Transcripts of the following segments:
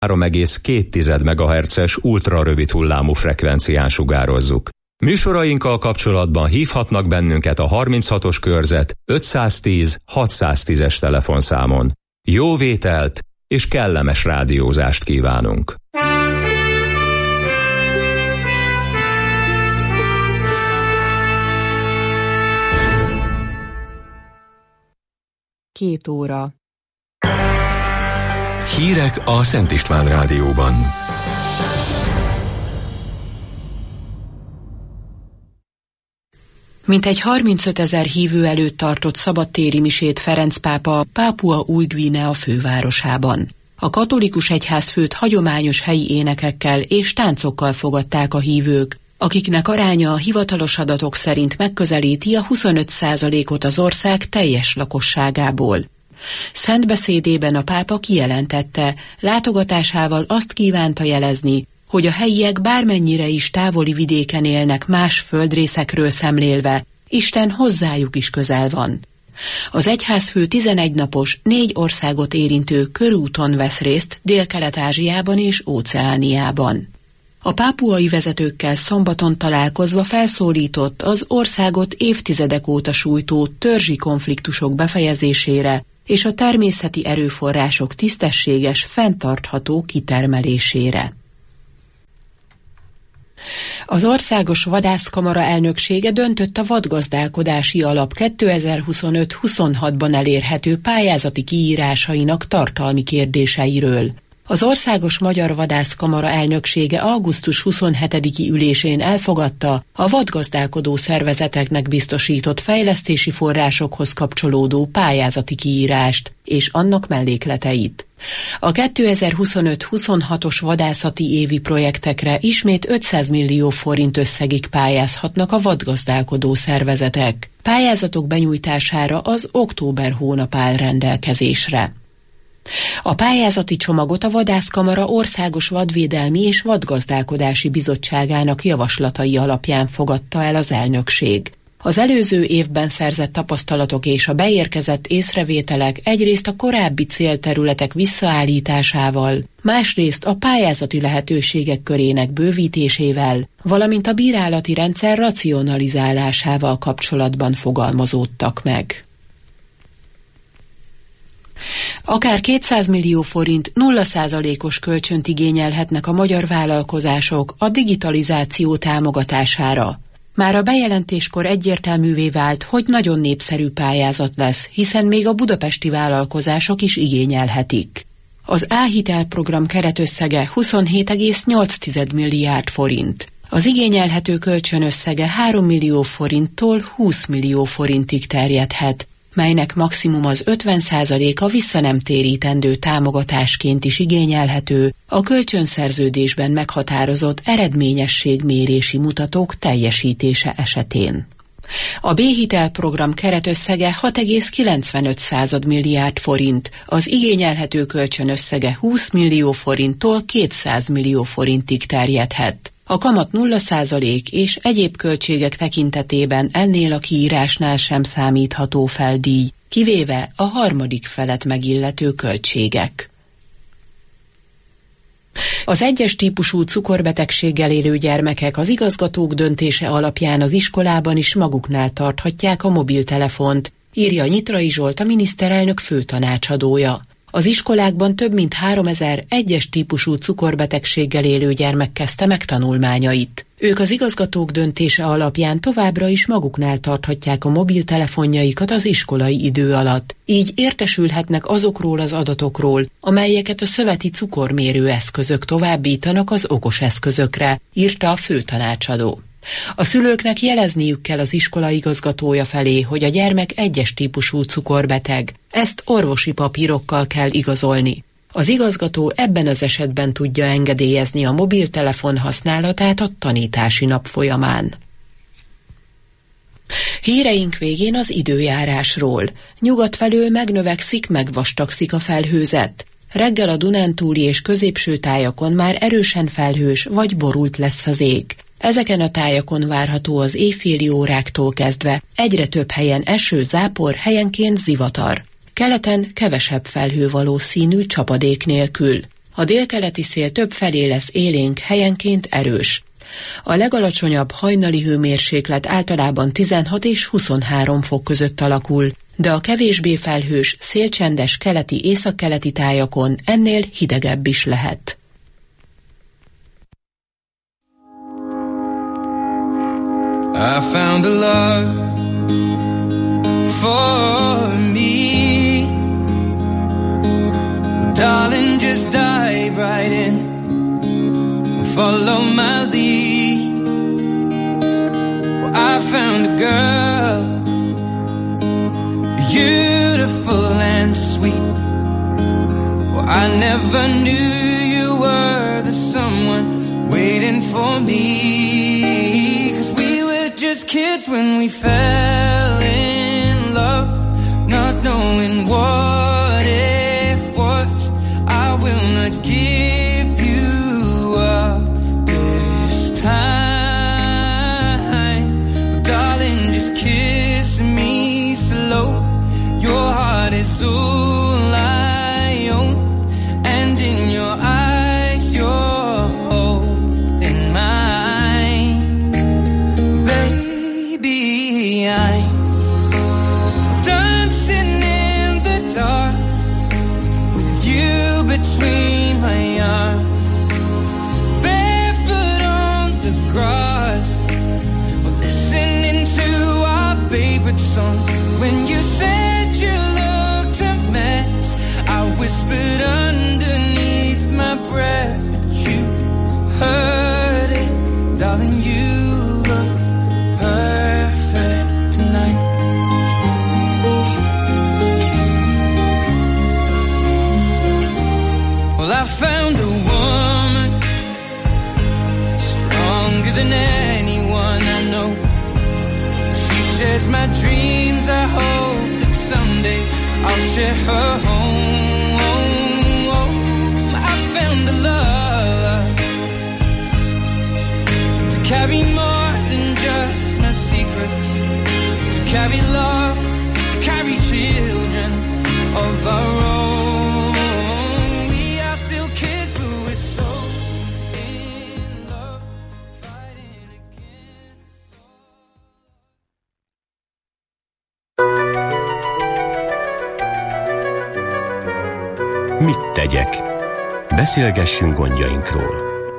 3,2 MHz-es ultrarövid hullámú frekvencián sugározzuk. Műsorainkkal kapcsolatban hívhatnak bennünket a 36-os körzet 510 610-es telefonszámon. Jó vételt és kellemes rádiózást kívánunk! Két óra. Hírek a Szent István Rádióban. Mintegy 35 000 hívő előtt tartott szabadtéri misét Ferenc pápa Pápua Új-Guinea fővárosában. A katolikus egyházfőt hagyományos helyi énekekkel és táncokkal fogadták a hívők, akiknek aránya a hivatalos adatok szerint megközelíti a 25%-ot az ország teljes lakosságából. Szent beszédében a pápa kijelentette, látogatásával azt kívánta jelezni, hogy a helyiek bármennyire is távoli vidéken élnek más földrészekről szemlélve, Isten hozzájuk is közel van. Az egyházfő 11 napos, 4 országot érintő körúton vesz részt Dél-Kelet-Ázsiában és Óceániában. A pápuai vezetőkkel szombaton találkozva felszólított az országot évtizedek óta sújtó törzsi konfliktusok befejezésére és a természeti erőforrások tisztességes, fenntartható kitermelésére. Az Országos Vadászkamara elnöksége döntött a vadgazdálkodási alap 2025-26-ban elérhető pályázati kiírásainak tartalmi kérdéseiről. Az Országos Magyar Vadászkamara elnöksége augusztus 27-i ülésén elfogadta a vadgazdálkodó szervezeteknek biztosított fejlesztési forrásokhoz kapcsolódó pályázati kiírást és annak mellékleteit. A 2025-26-os vadászati évi projektekre ismét 500 millió forint összegig pályázhatnak a vadgazdálkodó szervezetek. Pályázatok benyújtására az október hónap áll rendelkezésre. A pályázati csomagot a Vadászkamara Országos Vadvédelmi és Vadgazdálkodási Bizottságának javaslatai alapján fogadta el az elnökség. Az előző évben szerzett tapasztalatok és a beérkezett észrevételek egyrészt a korábbi célterületek visszaállításával, másrészt a pályázati lehetőségek körének bővítésével, valamint a bírálati rendszer racionalizálásával kapcsolatban fogalmazódtak meg. Akár 200 millió forint 0%-os kölcsönt igényelhetnek a magyar vállalkozások a digitalizáció támogatására. Már a bejelentéskor egyértelművé vált, hogy nagyon népszerű pályázat lesz, hiszen még a budapesti vállalkozások is igényelhetik. Az A-hitel program keretösszege 27,8 milliárd forint. Az igényelhető kölcsönösszege 3 millió forinttól 20 millió forintig terjedhet, melynek maximum az 50%-a visszanemtérítendő támogatásként is igényelhető a kölcsönszerződésben meghatározott eredményességmérési mutatók teljesítése esetén. A B-hitel program keretösszege 6,95 milliárd forint, az igényelhető kölcsönösszege 20 millió forinttól 200 millió forintig terjedhet. A kamat 0% és egyéb költségek tekintetében ennél a kiírásnál sem számítható fel díj, kivéve a harmadik felet megillető költségek. Az egyes típusú cukorbetegséggel élő gyermekek az igazgatók döntése alapján az iskolában is maguknál tarthatják a mobiltelefont, írja Nyitrai Zsolt, a miniszterelnök főtanácsadója. Az iskolákban több mint 3000 egyes típusú cukorbetegséggel élő gyermek kezdte meg tanulmányait. Ők az igazgatók döntése alapján továbbra is maguknál tarthatják a mobiltelefonjaikat az iskolai idő alatt, így értesülhetnek azokról az adatokról, amelyeket a szöveti cukormérő eszközök továbbítanak az okos eszközökre, írta a főtanácsadó. A szülőknek jelezniük kell az iskola igazgatója felé, hogy a gyermek egyes típusú cukorbeteg. Ezt orvosi papírokkal kell igazolni. Az igazgató ebben az esetben tudja engedélyezni a mobiltelefon használatát a tanítási nap folyamán. Híreink végén az időjárásról. Nyugat felől megnövekszik, megvastagszik a felhőzet. Reggel a Dunántúli és középső tájakon már erősen felhős vagy borult lesz az ég. Ezeken a tájakon várható az éjféli óráktól kezdve egyre több helyen eső, zápor, helyenként zivatar. Keleten kevesebb felhő valószínű csapadék nélkül. A délkeleti szél többfelé lesz élénk, helyenként erős. A legalacsonyabb hajnali hőmérséklet általában 16 és 23 fok között alakul, de a kevésbé felhős, szélcsendes keleti-északkeleti tájakon ennél hidegebb is lehet. I found a love for me. Darling, just dive right in. Follow my lead. Well, I found a girl, beautiful and sweet. Well, I never knew you were the someone waiting for me. 'Cause we were just kids when we fell in love, not knowing what it was. I will not give you up this time. Darling, just kiss me slow. Your heart is all I own, and in your eyes you're holding mine. Baby, I'm dancing in the dark with you between my arms, barefoot on the grass, we're listening to our favorite song. When you said you looked a mess, I whispered underneath my breath, but you heard it. Darling, you look perfect tonight. Well, I found a woman stronger than anyone I know. She shares my dreams. I hope that someday I'll share her home. I found a love to carry more than just my secrets, to carry love, to carry children of our own. We are still kids, but we're so in love, fighting against all. Mit tegyek? Beszélgessünk gondjainkról.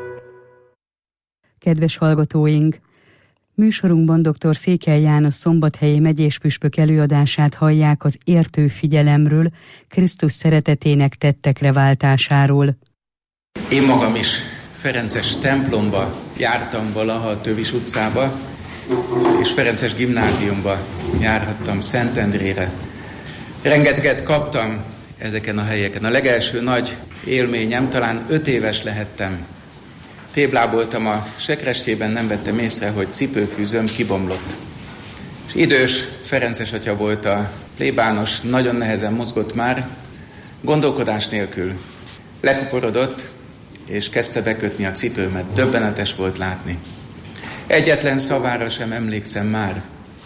Kedves hallgatóink! Műsorunkban dr. Székely János szombathelyi megyéspüspök előadását hallják az értő figyelemről, Krisztus szeretetének tettekre váltásáról. Én magam is ferences templomba jártam valaha a Tövis utcába, és ferences gimnáziumba járhattam Szentendrére. Rengeteget kaptam ezeken a helyeken. A legelső nagy élményem, talán 5 éves lehettem. Tébláboltam a sekrestjében, nem vettem észre, hogy cipőfűzőm kibomlott. És idős ferences atya volt a plébános, nagyon nehezen mozgott már, gondolkodás nélkül lekuporodott, és kezdte bekötni a cipőmet. Döbbenetes volt látni. Egyetlen szavára sem emlékszem már,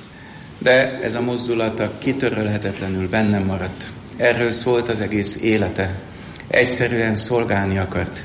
de ez a mozdulata kitörölhetetlenül bennem maradt. Erről szólt az egész élete. Egyszerűen szolgálni akart.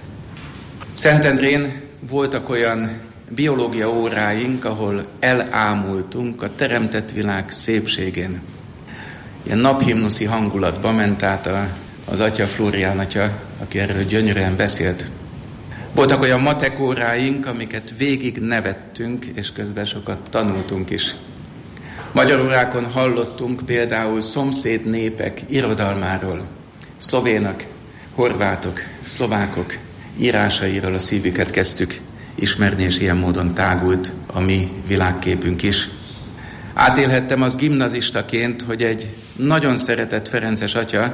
Szentendrén voltak olyan biológia óráink, ahol elámultunk a teremtett világ szépségén. Ilyen naphimnuszi hangulatba ment át az atya, Flórián atya, aki erről gyönyörűen beszélt. Voltak olyan matek óráink, amiket végig nevettünk, és közben sokat tanultunk is. Magyar órákon hallottunk például szomszéd népek irodalmáról, szlovénok, horvátok, szlovákok írásairól a szívüket kezdtük ismerni, és ilyen módon tágult a mi világképünk is. Átélhettem az gimnazistaként, hogy egy nagyon szeretett ferences atya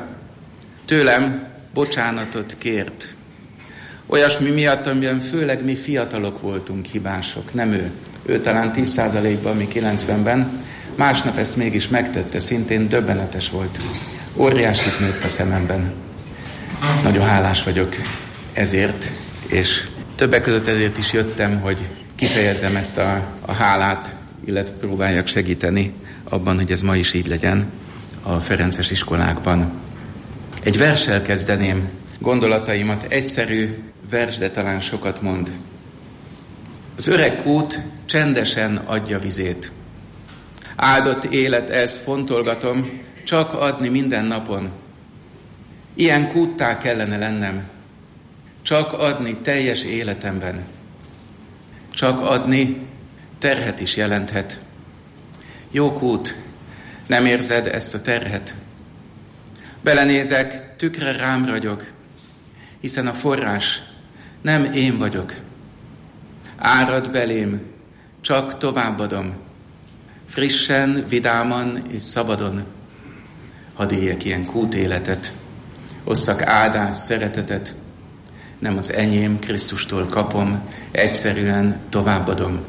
tőlem bocsánatot kért. Olyasmi miatt, amiben főleg mi fiatalok voltunk hibások, nem ő. Ő talán 10%-ban, mi 90-ben, másnap ezt mégis megtette, szintén döbbenetes volt. Óriásit nőtt a szememben. Nagyon hálás vagyok ezért, és többek között ezért is jöttem, hogy kifejezzem ezt a hálát, illetve próbáljak segíteni abban, hogy ez ma is így legyen a ferences iskolákban. Egy verssel kezdeném gondolataimat. Egyszerű vers, de talán sokat mond. Az öreg kút csendesen adja vizét. Áldott élet ez, fontolgatom, csak adni minden napon. Ilyen kúttá kellene lennem, csak adni teljes életemben. Csak adni terhet is jelenthet. Jó kút, nem érzed ezt a terhet? Belenézek, tükre rám ragyog, hiszen a forrás nem én vagyok. Árad belém, csak továbbadom, frissen, vidáman és szabadon. Hadd éljek ilyen kút életet, osszak áldást, szeretetet, nem az enyém, Krisztustól kapom, egyszerűen továbbadom.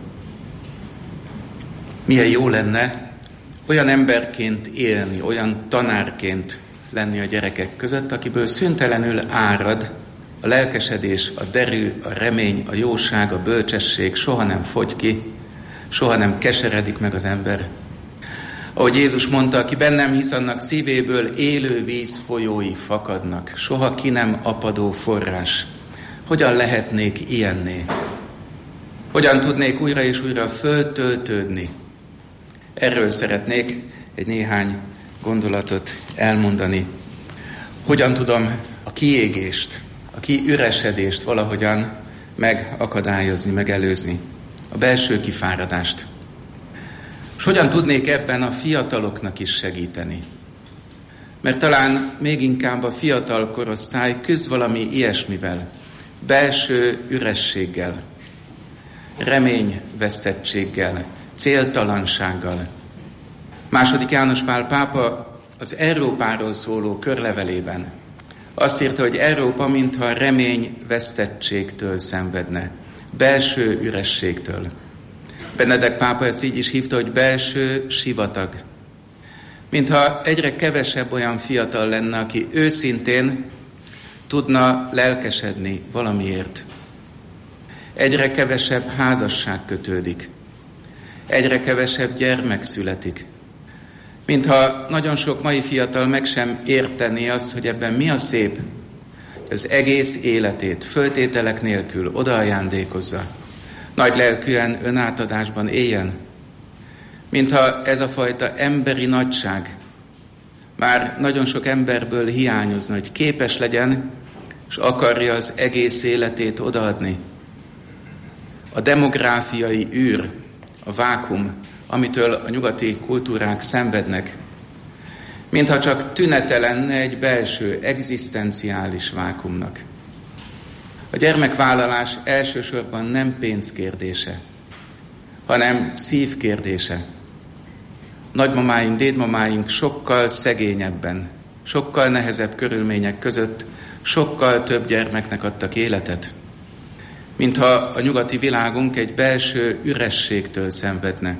Milyen jó lenne olyan emberként élni, olyan tanárként lenni a gyerekek között, akiből szüntelenül árad a lelkesedés, a derű, a remény, a jóság, a bölcsesség, soha nem fogy ki, soha nem keseredik meg az ember. Ahogy Jézus mondta, aki bennem hisz, annak szívéből élő víz folyói fakadnak, soha ki nem apadó forrás. Hogyan lehetnék ilyenné? Hogyan tudnék újra és újra föltöltődni? Erről szeretnék egy néhány gondolatot elmondani. Hogyan tudom a kiégést, a kiüresedést valahogyan megakadályozni, megelőzni, a belső kifáradást. És hogyan tudnék ebben a fiataloknak is segíteni? Mert talán még inkább a fiatal korosztály küzd valami ilyesmivel, belső ürességgel, reményvesztettséggel, céltalansággal. II. János Pál pápa az Európáról szóló körlevelében azt írta, hogy Európa mintha reményvesztettségtől szenvedne, belső ürességtől. Benedek pápa ezt így is hívta, hogy belső sivatag. Mintha egyre kevesebb olyan fiatal lenne, aki őszintén tudna lelkesedni valamiért. Egyre kevesebb házasság kötődik. Egyre kevesebb gyermek születik. Mintha nagyon sok mai fiatal meg sem értené azt, hogy ebben mi a szép, az egész életét föltételek nélkül odaajándékozza. Nagy lelkűen önátadásban éljen. Mintha ez a fajta emberi nagyság már nagyon sok emberből hiányozna, hogy képes legyen, és akarja az egész életét odaadni. A demográfiai űr, a vákum, amitől a nyugati kultúrák szenvednek, mintha csak tünete lenne egy belső, egzisztenciális vákumnak. A gyermekvállalás elsősorban nem pénz kérdése, hanem szív kérdése. Nagymamáink, dédmamáink sokkal szegényebben, sokkal nehezebb körülmények között, sokkal több gyermeknek adtak életet, mintha a nyugati világunk egy belső ürességtől szenvedne.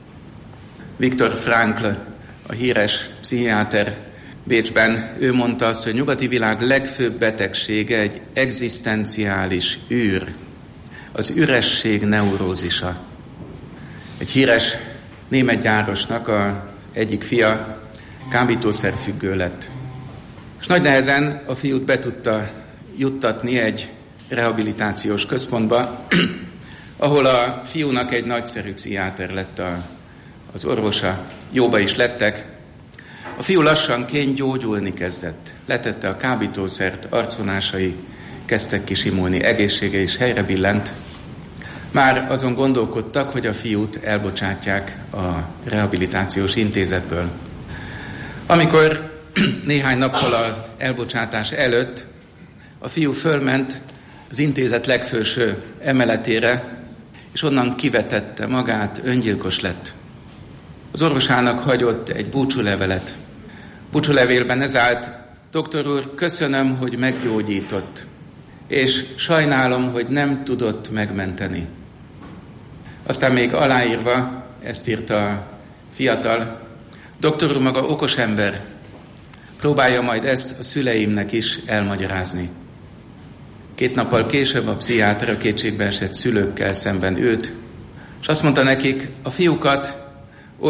Viktor Frankl, a híres pszichiáter Bécsben, ő mondta azt, hogy a nyugati világ legfőbb betegsége egy egzisztenciális űr, az üresség neurózisa. Egy híres német gyárosnak az egyik fia kábítószerfüggő lett. És nagy nehezen a fiút be tudta juttatni egy rehabilitációs központba, ahol a fiúnak egy nagyszerű pszichiáter lett az orvosa, jóba is lettek. A fiú lassanként gyógyulni kezdett. Letette a kábítószert, arcvonásai kezdtek kisimulni, egészsége is helyre billent. Már azon gondolkodtak, hogy a fiút elbocsátják a rehabilitációs intézetből. Amikor néhány nappal az elbocsátás előtt a fiú fölment az intézet legfelső emeletére, és onnan kivetette magát, öngyilkos lett. Az orvosának hagyott egy búcsúlevelet. Búcsúlevélben ez állt: doktor úr, köszönöm, hogy meggyógyított, és sajnálom, hogy nem tudott megmenteni. Aztán még aláírva ezt írta a fiatal: doktor úr maga okos ember, próbálja majd ezt a szüleimnek is elmagyarázni. 2 nappal később a pszichiáter a kétségbeesett szülőkkel szemben ült, és azt mondta nekik: a fiúkat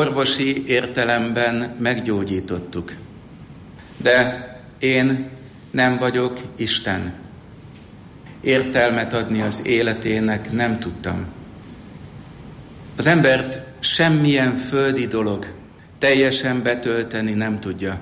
orvosi értelemben meggyógyítottuk, de én Nem vagyok Isten. Értelmet adni az életének nem tudtam. Az embert semmilyen földi dolog teljesen betölteni nem tudja.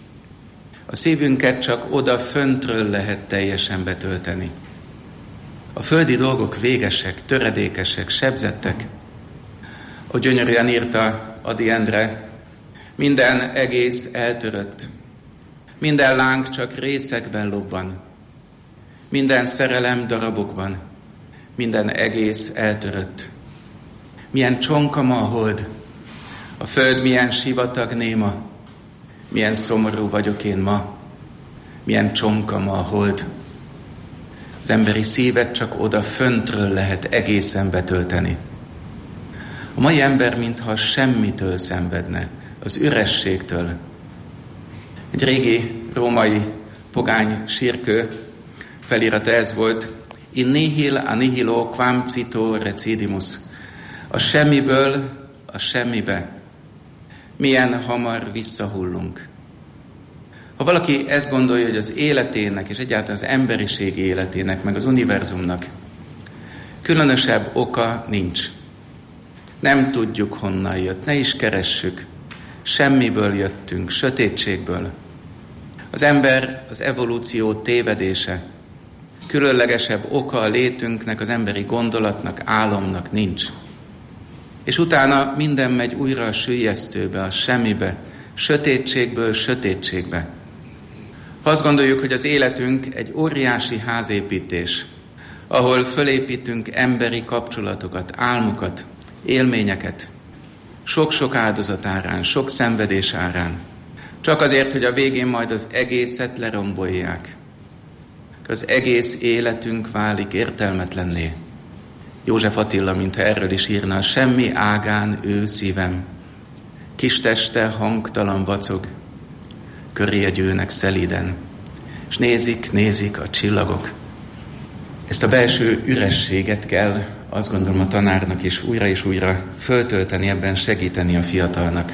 A szívünket csak oda föntről lehet teljesen betölteni. A földi dolgok végesek, töredékesek, sebzettek. Ahogy gyönyörűen írta Ady Endre, minden egész eltörött. Minden láng csak részekben lobban. Minden szerelem darabokban. Minden egész eltörött. Milyen csonka ma a hold. A föld milyen sivatag néma. Milyen szomorú vagyok én ma. Milyen csonka ma a hold. Az emberi szívet csak oda föntről lehet egészen betölteni. A mai ember mintha semmitől szenvedne, az ürességtől. Egy régi római pogány sírkő felirata ez volt: in nihil a nihilo quam cito recidimus. A semmiből a semmibe. Milyen hamar visszahullunk. Ha valaki ezt gondolja, hogy az életének, és egyáltalán az emberiség életének, meg az univerzumnak különösebb oka nincs. Nem tudjuk, honnan jött, ne is keressük. Semmiből jöttünk, sötétségből. Az ember az evolúció tévedése. Különlegesebb oka a létünknek, az emberi gondolatnak, álomnak nincs. És utána minden megy újra a süllyesztőbe, a semmibe, sötétségből sötétségbe. Ha azt gondoljuk, hogy az életünk egy óriási házépítés, ahol fölépítünk emberi kapcsolatokat, álmokat, élményeket, sok-sok áldozat árán, sok szenvedés árán, csak azért, hogy a végén majd az egészet lerombolják. Az egész életünk válik értelmetlenné. József Attila, mintha erről is írna, semmi ágán ő szívem, kis teste hangtalan vacog, köré egy őnek szelíden, és nézik a csillagok. Ezt a belső ürességet kell, azt gondolom, a tanárnak is újra és újra föltölteni, ebben segíteni a fiatalnak.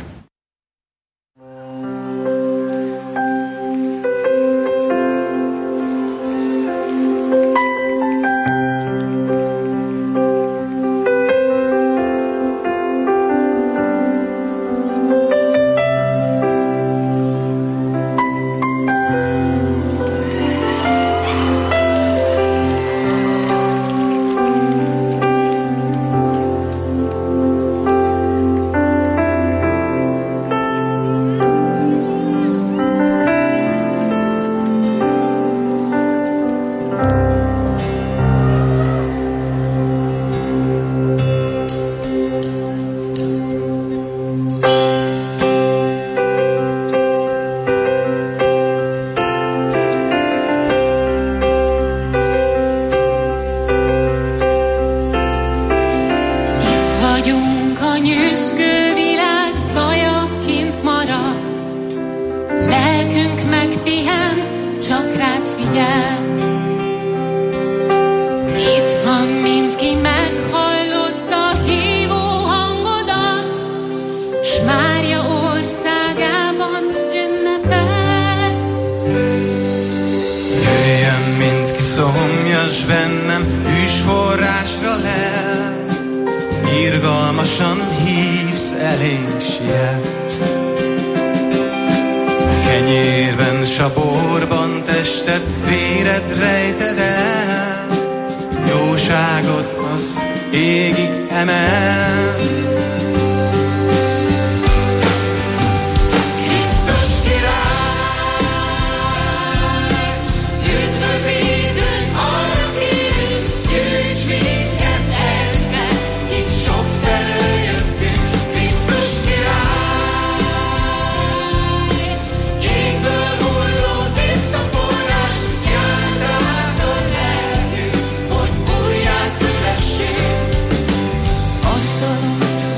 Asztalot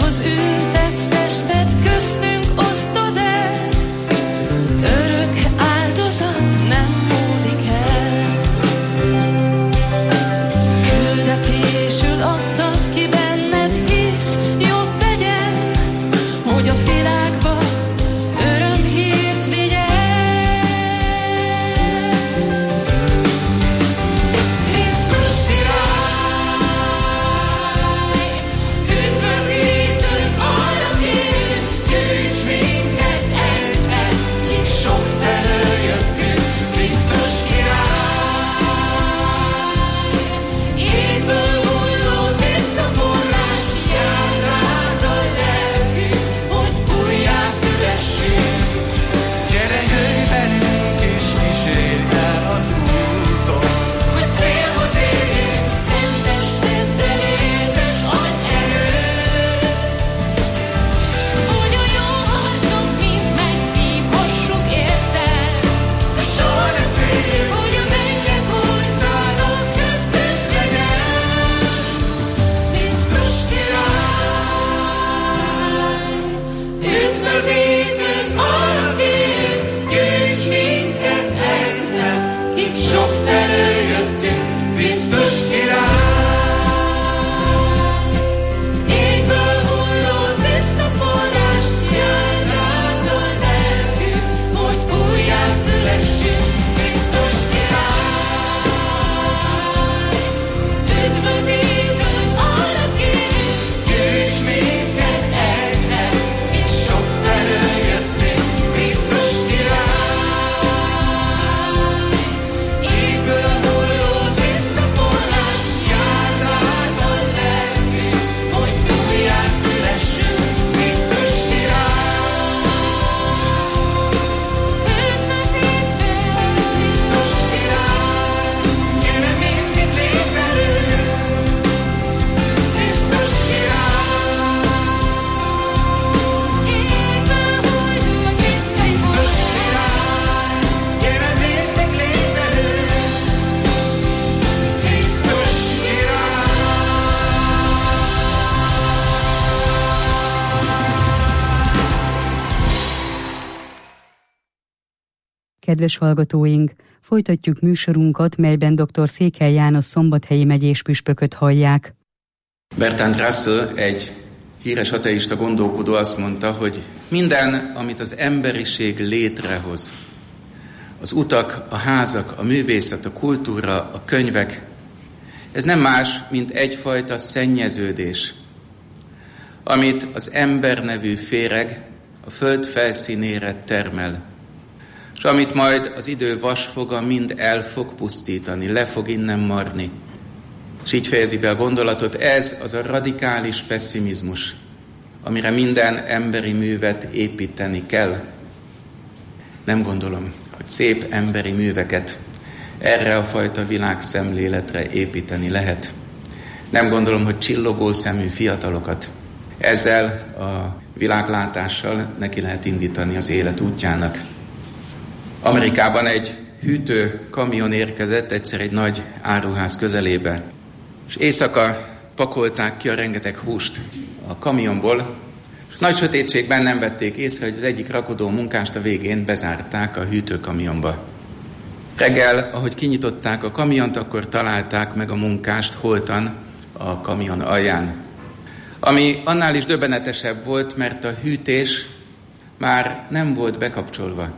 Kedves hallgatóink, folytatjuk műsorunkat, melyben dr. Székely János szombathelyi megyés püspököt hallják. Bertrand Russell, egy híres ateista gondolkodó azt mondta, hogy minden, amit az emberiség létrehoz, az utak, a házak, a művészet, a kultúra, a könyvek, ez nem más, mint egyfajta szennyeződés, amit az ember nevű féreg a föld felszínére termel, és amit majd az idő vasfoga mind el fog pusztítani, le fog innen marni. És így fejezi be a gondolatot, ez az a radikális pesszimizmus, amire minden emberi művet építeni kell. Nem gondolom, hogy szép emberi műveket erre a fajta világszemléletre építeni lehet. Nem gondolom, hogy csillogó szemű fiatalokat ezzel a világlátással neki lehet indítani az élet útjának. Amerikában egy hűtő kamion érkezett egyszer egy nagy áruház közelébe, és éjszaka pakolták ki a rengeteg húst a kamionból, és nagy sötétségben nem vették észre, hogy az egyik rakodó munkást a végén bezárták a hűtőkamionba. Reggel, ahogy kinyitották a kamiont, akkor találták meg a munkást holtan a kamion alján. Ami annál is döbbenetesebb volt, mert a hűtés már nem volt bekapcsolva.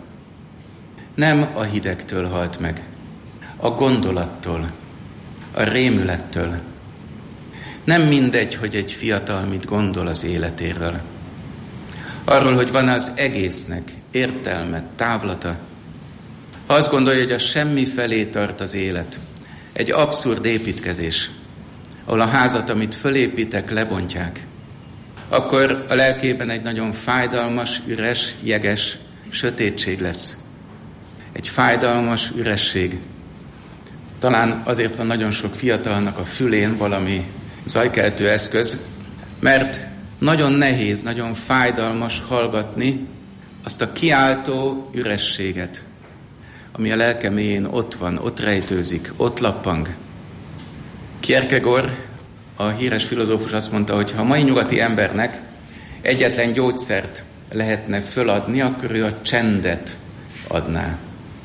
Nem a hidegtől halt meg, a gondolattól, a rémülettől. Nem mindegy, hogy egy fiatal mit gondol az életéről. Arról, hogy van az egésznek értelme, távlata. Ha azt gondolja, hogy a semmi felé tart az élet, egy abszurd építkezés, ahol a házat, amit fölépítek, lebontják, akkor a lelkében egy nagyon fájdalmas, üres, jeges sötétség lesz. Egy fájdalmas üresség. Talán azért van nagyon sok fiatalnak a fülén valami zajkeltő eszköz, mert nagyon nehéz, nagyon fájdalmas hallgatni azt a kiáltó ürességet, ami a lelke mélyén ott van, ott rejtőzik, ott lappang. Kierkegaard, a híres filozófus azt mondta, hogy ha a mai nyugati embernek egyetlen gyógyszert lehetne föladni, akkor ő a csendet adná.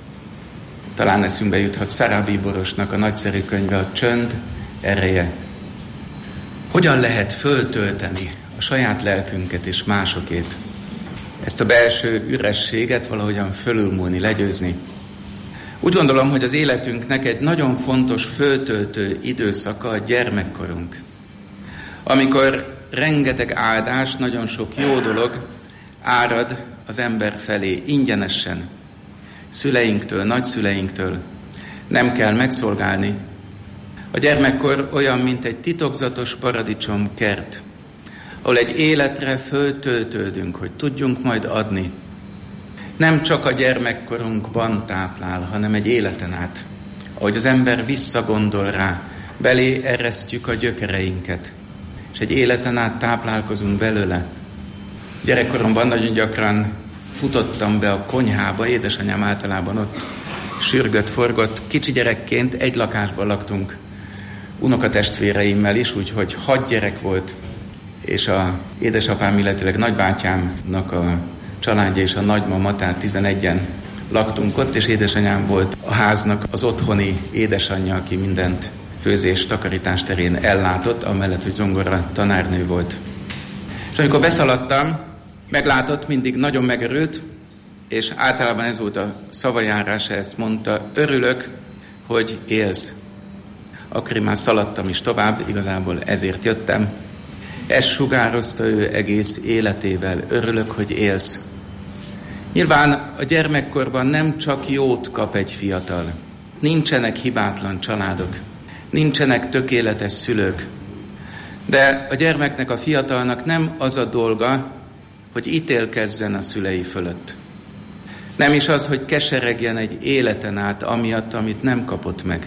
Talán eszünkbe juthat Szarabí Borosnak a nagyszerű könyve, a Csönd ereje. Hogyan lehet föltölteni a saját lelkünket és másokét? Ezt a belső ürességet valahogyan fölülmúlni, legyőzni. Úgy gondolom, hogy az életünknek egy nagyon fontos föltöltő időszaka a gyermekkorunk. Amikor rengeteg áldás, nagyon sok jó dolog árad az ember felé ingyenesen. Szüleinktől, nagyszüleinktől. Nem kell megszolgálni. A gyermekkor olyan, mint egy titokzatos paradicsomkert, ahol egy életre föltöltődünk, hogy tudjunk majd adni. Nem csak a gyermekkorunkban táplál, hanem egy életen át. Ahogy az ember visszagondol rá, belé eresztjük a gyökereinket, és egy életen át táplálkozunk belőle. Gyerekkoromban nagyon gyakran futottam be a konyhába, édesanyám általában ott sürgött, forgott. Kicsi gyerekként egy lakásban laktunk unokatestvéreimmel is, úgyhogy 6 gyerek volt, és a édesapám, illetőleg nagybátyámnak a családja és a nagymama, tehát 11-en laktunk ott, és édesanyám volt a háznak az otthoni édesanyja, aki mindent főzés, takarítás terén ellátott, amellett, hogy zongora tanárnő volt. És amikor beszaladtam, meglátott, mindig nagyon megörült, és általában ez volt a szavajárása, ezt mondta, örülök, hogy élsz. Akkor én már szaladtam is tovább, igazából ezért jöttem. Ezt sugározta ő egész életével, örülök, hogy élsz. Nyilván a gyermekkorban nem csak jót kap egy fiatal. Nincsenek hibátlan családok, nincsenek tökéletes szülők. De a gyermeknek, a fiatalnak nem az a dolga, hogy ítélkezzen a szülei fölött. Nem is az, hogy keseregjen egy életen át amiatt, amit nem kapott meg,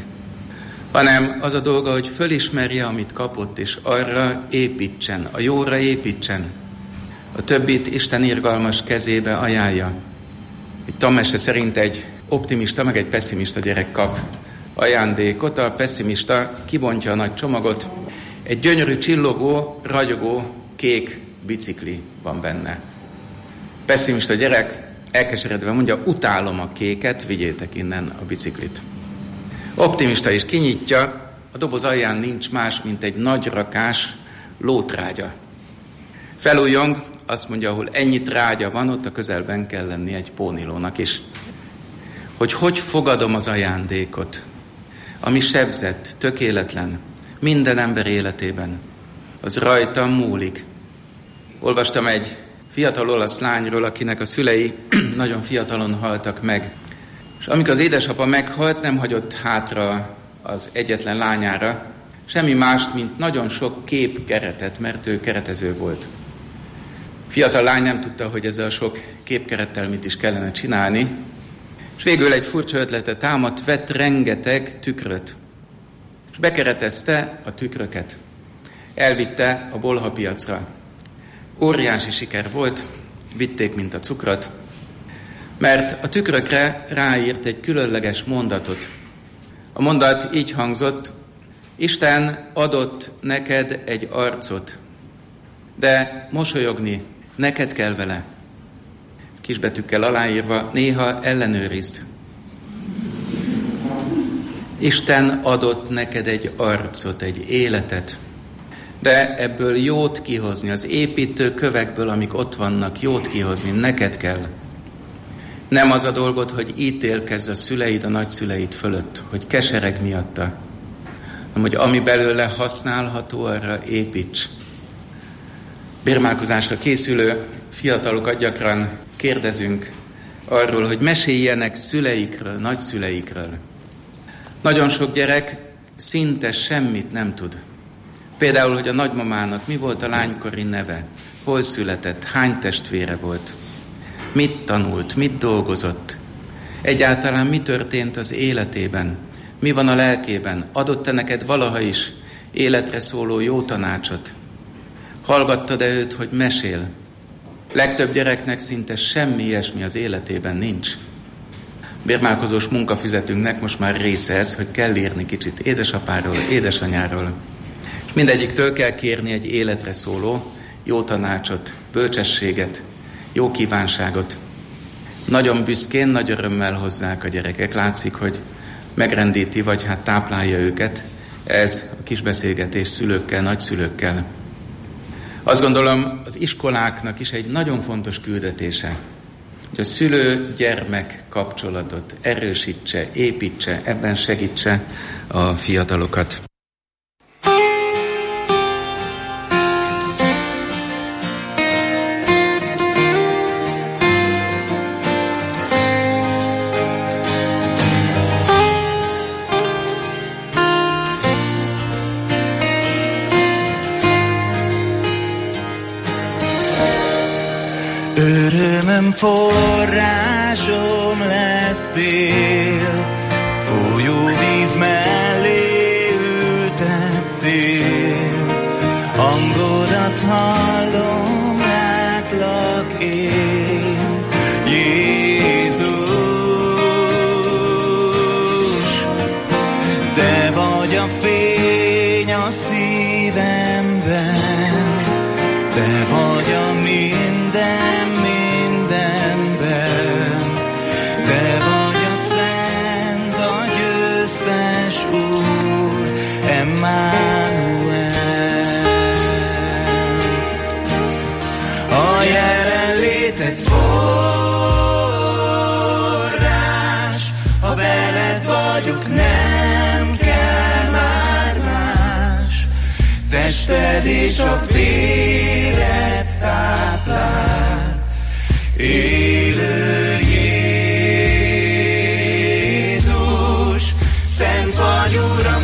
hanem az a dolga, hogy fölismerje, amit kapott, és arra építsen, a jóra építsen. A többit Isten irgalmas kezébe ajánlja. Egy tanmese szerint egy optimista, meg egy pesszimista gyerek kap ajándékot. A pesszimista kibontja a nagy csomagot, egy gyönyörű, csillogó, ragyogó, kék bicikli van benne. Pesszimista gyerek elkeseredve mondja, utálom a kéket, vigyétek innen a biciklit. Optimista is kinyitja, a doboz alján nincs más, mint egy nagy rakás lótrágya. Felújjong, azt mondja, ahol ennyi trágya van, ott a közelben kell lenni egy pónilónak is. Hogy fogadom az ajándékot, ami sebzett, tökéletlen, minden ember életében, az rajtam múlik. Olvastam egy fiatal olasz lányról, akinek a szülei nagyon fiatalon haltak meg. És amikor az édesapa meghalt, nem hagyott hátra az egyetlen lányára semmi mást, mint nagyon sok képkeretet, mert ő keretező volt. Fiatal lány nem tudta, hogy ezzel a sok képkerettel mit is kellene csinálni, és végül egy furcsa ötlete támadt, vett rengeteg tükröt, és bekeretezte a tükröket. Elvitte a bolhapiacra. Óriási siker volt, vitték, mint a cukrot, mert a tükrökre ráírt egy különleges mondatot. A mondat így hangzott: Isten adott neked egy arcot, de mosolyogni neked kell vele. Kisbetűkkel aláírva, néha ellenőrizd. Isten adott neked egy arcot, egy életet, de ebből jót kihozni, az építő kövekből, amik ott vannak, jót kihozni neked kell. Nem az a dolgod, hogy ítélkezz a szüleid, a nagyszüleid fölött, hogy kesereg miatta, hanem hogy ami belőle használható, arra építs. Bérmálkozásra készülő fiatalokat gyakran kérdezünk arról, hogy meséljenek szüleikről, nagyszüleikről. Nagyon sok gyerek szinte semmit nem tud. Például, hogy a nagymamának mi volt a lánykori neve, hol született, hány testvére volt, mit tanult, mit dolgozott, egyáltalán mi történt az életében, mi van a lelkében, adott-e neked valaha is életre szóló jó tanácsot, hallgattad-e őt, hogy mesél. Legtöbb gyereknek szinte semmi ilyesmi az életében nincs. Bérmálkozós munkafüzetünknek most már része ez, hogy kell írni kicsit édesapáról, édesanyáról. És mindegyiktől kell kérni egy életre szóló jó tanácsot, bölcsességet, jó kívánságot. Nagyon büszkén, nagy örömmel hozzák a gyerekek. Látszik, hogy megrendíti, vagy hát táplálja őket ez a kis beszélgetés szülőkkel, nagyszülőkkel. Azt gondolom, az iskoláknak is egy nagyon fontos küldetése, hogy a szülő-gyermek kapcsolatot erősítse, építse, ebben segítse a fiatalokat. Örömöm forrásom lettél, folyóvíz mellé ültettél, hangodat hallom, látlak én, Jézus. Te vagy a fény a szívemben, te vagy a mindenben, te vagy a szent, a győztes Úr, Emmanuel. A jelenléted forrás, ha veled vagyok, nem kell már más, tested és a véred táplál, élő Jézus, szent vagy, Uram,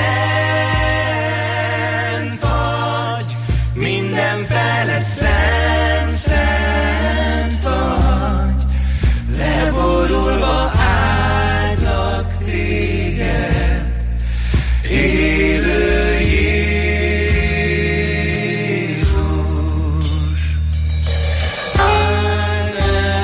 szent vagy, mindenfele szent, szent vagy, leborulva áldlak téged, élő Jézus. Alleluja.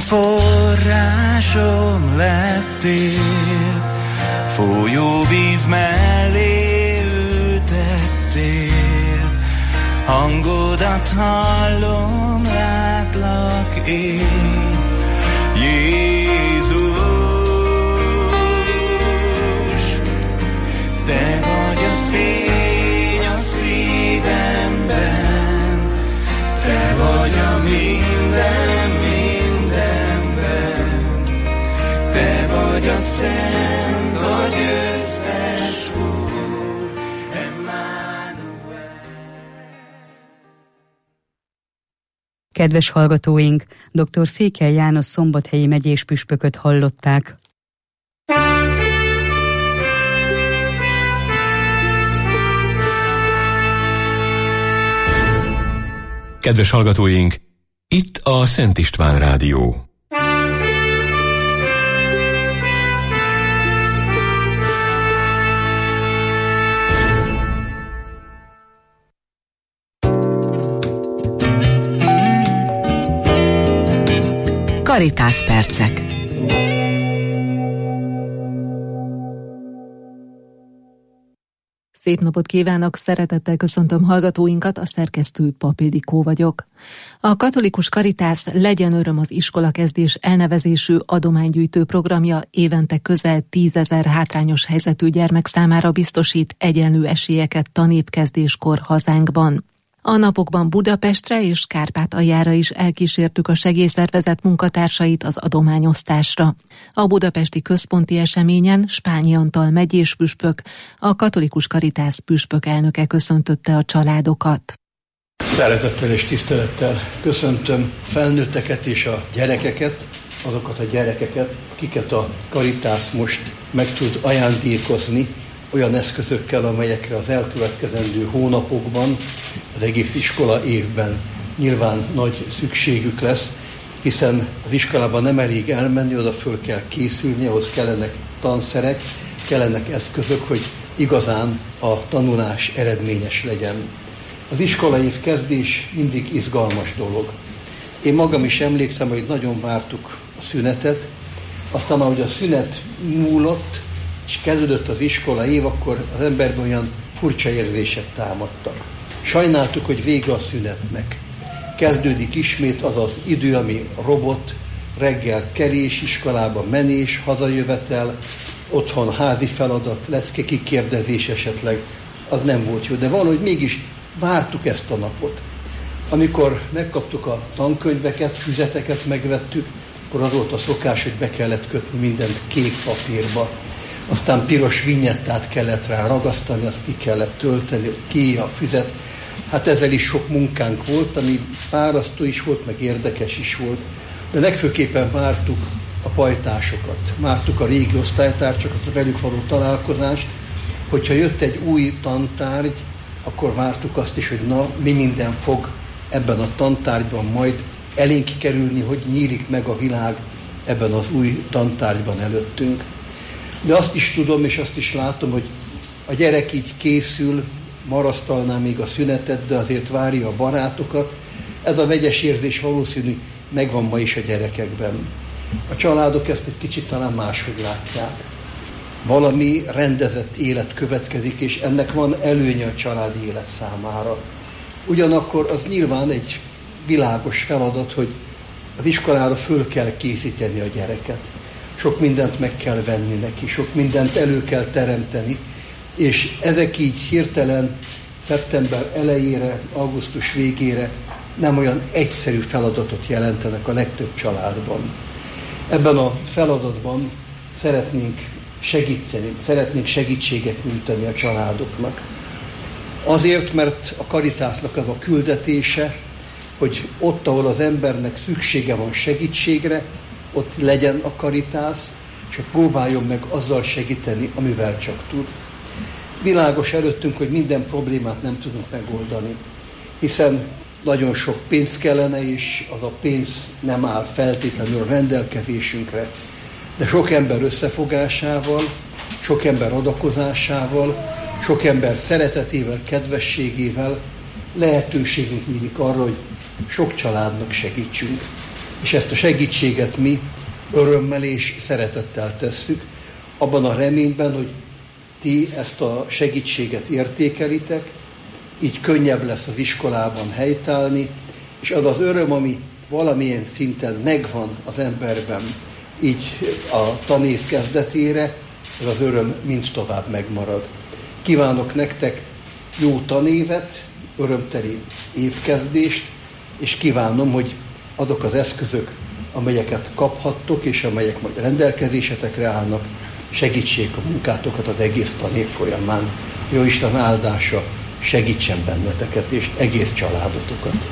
forrásom lettél, folyó víz mellé ültettél, hangodat hallom, látlak én, Jézus, te vagy a fény a szívemben, te vagy a minden mindenben, te vagy a szent, vagy összes Úr, Emmanuel. Kedves hallgatóink, dr. Székely János szombathelyi megyés püspököt hallották. Kedves hallgatóink, itt a Szent István Rádió. Caritas percek. Szép napot kívánok, szeretettel köszöntöm hallgatóinkat, a szerkesztő Pap Ildikó vagyok. A Katolikus Caritas Legyen öröm az iskolakezdés elnevezésű adománygyűjtő programja évente közel 10 000 hátrányos helyzetű gyermek számára biztosít egyenlő esélyeket tanévkezdéskor hazánkban. A napokban Budapestre és Kárpátaljára is elkísértük a segélyszervezet munkatársait az adományosztásra. A budapesti központi eseményen Spányi Antal megyés püspök, a Katolikus Caritas püspök elnöke köszöntötte a családokat. Szeretettel és tisztelettel köszöntöm felnőtteket és a gyerekeket, azokat a gyerekeket, akiket a Caritas most meg tud ajándékozni olyan eszközökkel, amelyekre az elkövetkezendő hónapokban, az egész iskola évben nyilván nagy szükségük lesz, hiszen az iskolában nem elég elmenni, oda föl kell készülni, ahhoz kellenek tanszerek, kellenek eszközök, hogy igazán a tanulás eredményes legyen. Az iskolaév kezdés mindig izgalmas dolog. Én magam is emlékszem, hogy nagyon vártuk a szünetet, aztán ahogy a szünet múlott, és kezdődött az iskola év, akkor az emberben olyan furcsa érzések támadtak. Sajnáltuk, hogy vége a szünetnek. Kezdődik ismét az az idő, ami robot, reggel kerés, iskolába menés, hazajövetel, otthon házi feladat, lesz kikérdezés esetleg, az nem volt jó. De valahogy mégis vártuk ezt a napot. Amikor megkaptuk a tankönyveket, füzeteket megvettük, akkor az volt a szokás, hogy be kellett kötni mindent kék papírba. Aztán piros vinyettát kellett rá ragasztani, azt ki kellett tölteni, hogy ki a füzet. Hát ezzel is sok munkánk volt, ami fárasztó is volt, meg érdekes is volt. De legfőképpen vártuk a pajtásokat, vártuk a régi osztálytársakat, a velük való találkozást. Hogyha jött egy új tantárgy, akkor vártuk azt is, hogy na, mi minden fog ebben a tantárgyban majd elénk kerülni, hogy nyílik meg a világ ebben az új tantárgyban előttünk. De azt is tudom, és azt is látom, hogy a gyerek így készül, marasztalná még a szünetet, de azért várja a barátokat. Ez a vegyes érzés valószínű megvan ma is a gyerekekben. A családok ezt egy kicsit talán máshogy látják. Valami rendezett élet következik, és ennek van előnye a családi élet számára. Ugyanakkor az nyilván egy világos feladat, hogy az iskolára föl kell készíteni a gyereket. Sok mindent meg kell venni neki, sok mindent elő kell teremteni, és ezek így hirtelen szeptember elejére, augusztus végére nem olyan egyszerű feladatot jelentenek a legtöbb családban. Ebben a feladatban szeretnénk segíteni, szeretnénk segítséget nyújtani a családoknak. Azért, mert a Caritasnak az a küldetése, hogy ott, ahol az embernek szüksége van segítségre, ott legyen a Caritas, és próbáljon meg azzal segíteni, amivel csak tud. Világos előttünk, hogy minden problémát nem tudunk megoldani, hiszen nagyon sok pénz kellene, és az a pénz nem áll feltétlenül rendelkezésünkre. De sok ember összefogásával, sok ember adakozásával, sok ember szeretetével, kedvességével lehetőségünk nyílik arra, hogy sok családnak segítsünk. és ezt a segítséget mi örömmel és szeretettel tesszük, abban a reményben, hogy ti ezt a segítséget értékelitek, így könnyebb lesz az iskolában helytállni, és az az öröm, ami valamilyen szinten megvan az emberben, így a tanév kezdetére, ez az öröm mind tovább megmarad. Kívánok nektek jó tanévet, örömteli évkezdést, és kívánom, hogy azok az eszközök, amelyeket kaphattok, és amelyek majd rendelkezésetekre állnak, segítsék a munkátokat az egész tanév folyamán. Jóisten áldása segítsen benneteket és egész családotokat.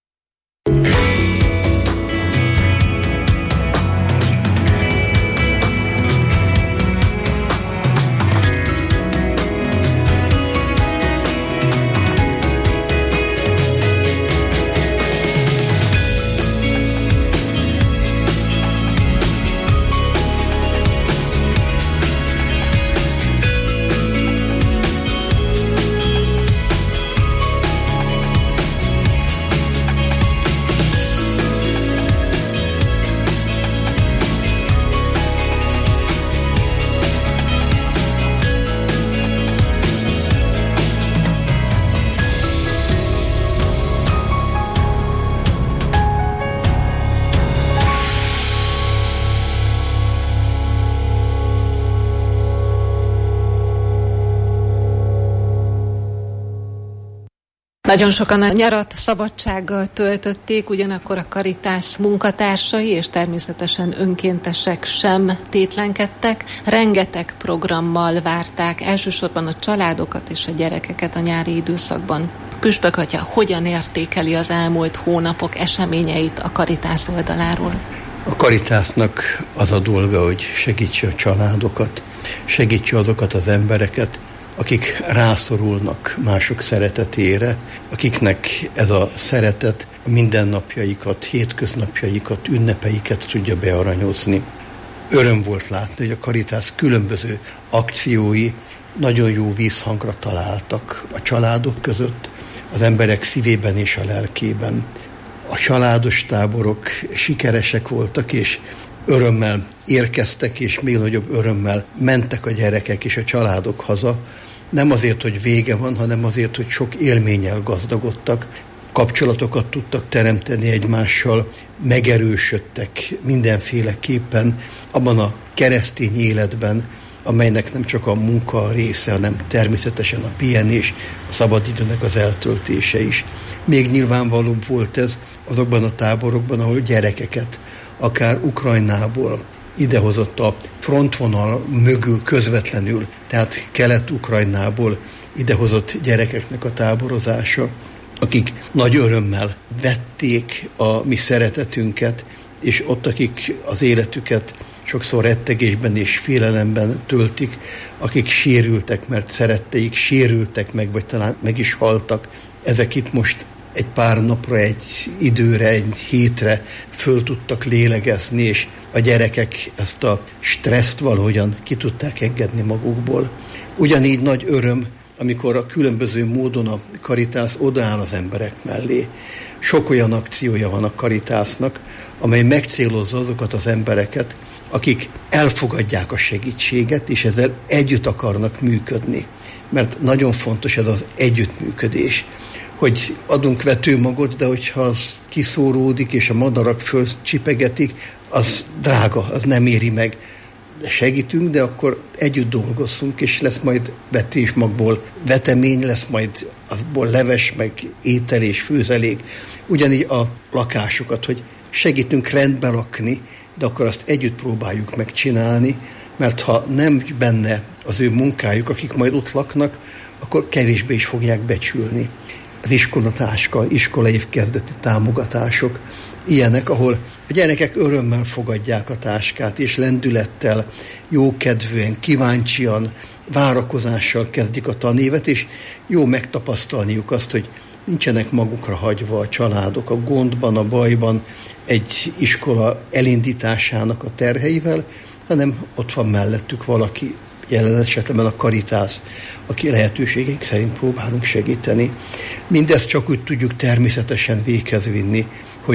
Nagyon sokan a nyarat szabadsággal töltötték, ugyanakkor a Caritas munkatársai és természetesen önkéntesek sem tétlenkedtek. Rengeteg programmal várták elsősorban a családokat és a gyerekeket a nyári időszakban. Püspök atya hogyan értékeli az elmúlt hónapok eseményeit a Caritas oldaláról? A Caritasnak az a dolga, hogy segítse a családokat, segítse azokat az embereket, akik rászorulnak mások szeretetére, akiknek ez a szeretet a mindennapjaikat, hétköznapjaikat, ünnepeiket tudja bearanyozni. Öröm volt látni, hogy a Caritas különböző akciói nagyon jó vízhangra találtak a családok között, az emberek szívében és a lelkében. A családos táborok sikeresek voltak, és örömmel érkeztek, és még nagyobb örömmel mentek a gyerekek és a családok haza. Nem azért, hogy vége van, hanem azért, hogy sok élménnyel gazdagodtak, kapcsolatokat tudtak teremteni egymással, megerősödtek mindenféleképpen abban a keresztény életben, amelynek nem csak a munka a része, hanem természetesen a pihenés, a szabadidőnek az eltöltése is. Még nyilvánvalóbb volt ez azokban a táborokban, ahol gyerekeket, akár Ukrajnából idehozott a frontvonal mögül közvetlenül, tehát Kelet-Ukrajnából idehozott gyerekeknek a táborozása, akik nagy örömmel vették a mi szeretetünket, és ott, akik az életüket sokszor rettegésben és félelemben töltik, akik sérültek, mert szeretteik sérültek meg, vagy talán meg is haltak. Ezek itt most egy pár napra, egy időre, egy hétre föl tudtak lélegezni, és a gyerekek ezt a stresszt valahogyan ki tudták engedni magukból. Ugyanígy nagy öröm, amikor a különböző módon a Caritas odaáll az emberek mellé. Sok olyan akciója van a Caritasnak, amely megcélozza azokat az embereket, akik elfogadják a segítséget, és ezzel együtt akarnak működni. Mert nagyon fontos ez az együttműködés, hogy adunk vetőmagot, de hogyha az kiszóródik, és a madarak fölcsipegetik, az drága, az nem éri meg. De segítünk, de akkor együtt dolgozunk, és lesz majd vetésmagból vetemény, lesz majd abból leves, meg étel és főzelék. Ugyanígy a lakásokat, hogy segítünk rendbe lakni, de akkor azt együtt próbáljuk megcsinálni, mert ha nem benne az ő munkájuk, akik majd ott laknak, akkor kevésbé is fogják becsülni. Az iskolatáska, iskolaév kezdeti támogatások, ilyenek, ahol a gyerekek örömmel fogadják a táskát, és lendülettel, jókedvűen, kíváncsian, várakozással kezdik a tanévet, és jó megtapasztalniuk azt, hogy nincsenek magukra hagyva a családok a gondban, a bajban, egy iskola elindításának a terheivel, hanem ott van mellettük valaki, jelen esetben a Caritas, aki lehetőségeink szerint próbálunk segíteni. Mindezt csak úgy tudjuk természetesen véghez vinni, hogy